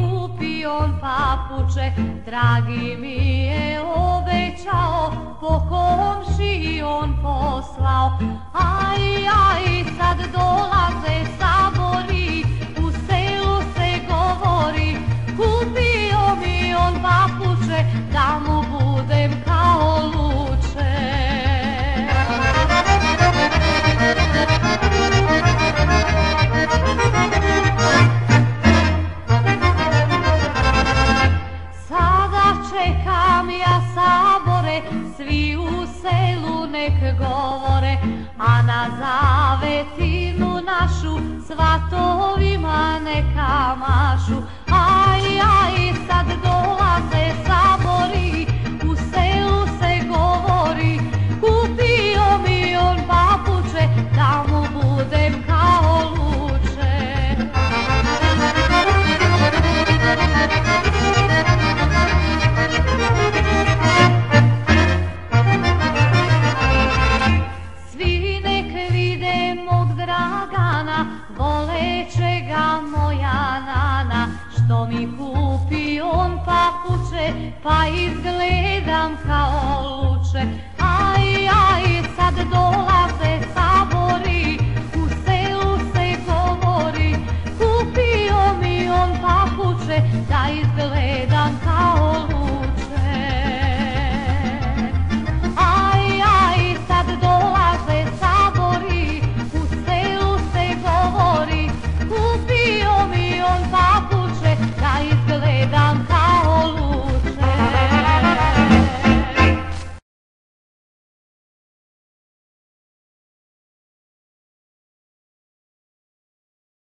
kupi on papuče, dragi mi je obećao, po komšiji on poslao. Aj, aj, sad dolaze sabori, u selu se govori, kupio mi on papuče, da mu budem kao luče. Sada čekam ja sabore, svi u selu nek govore, a na zavetinu našu svatovima neka mašu. Aj, aj, sad dolaze sabori, u selu se govori, kupio mi on papuče, da mu budem kao luče. Svi nek vide mog Dragana, voleće ga moja nana, što mi kupi on papuče, pa izgledam kao luče. Aj, aj, sad dolaze sabori, u selu se govori, kupio mi on papuče, da izgledam kao